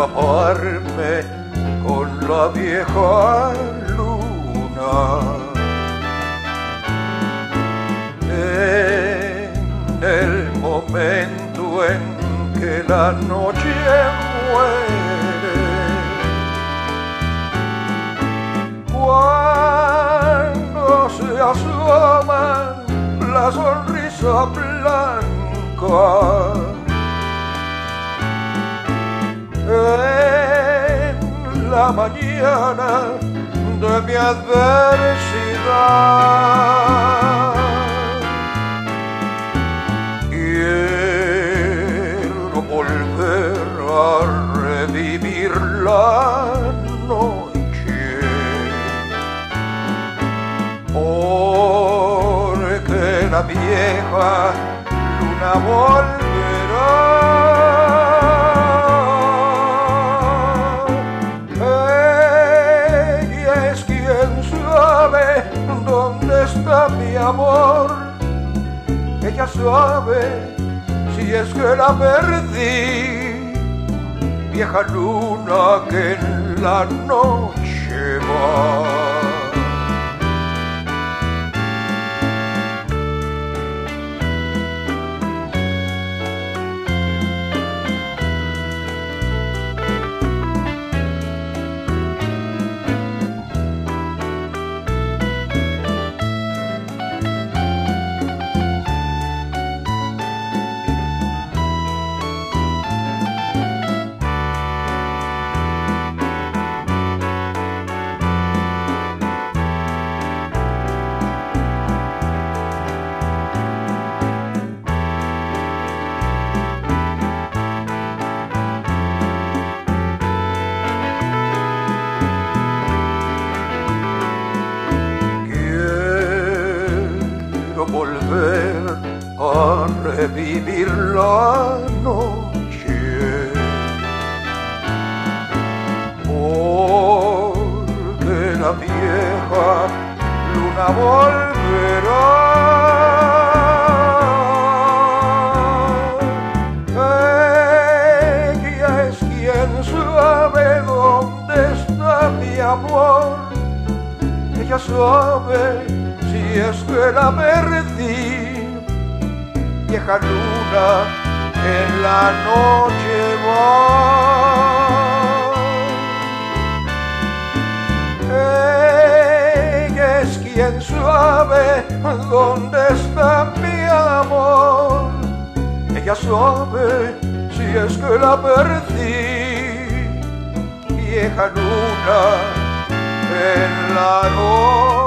escaparme con la vieja luna. En el momento en que la noche muere, cuando se asoma la sonrisa blanca, en la mañana de mi adversidad, quiero volver a revivir la noche, porque la vieja luna volverá. ¿Dónde está mi amor? Ella sabe si es que la perdí, vieja luna que en la noche va. Volver a revivir la noche, porque la vieja luna volverá. Ella es quien sabe dónde está mi amor, ella sabe si es que la perdí, vieja luna en la noche va. Ella es quien sabe dónde está mi amor, ella sabe si es que la perdí, vieja luna en la noche.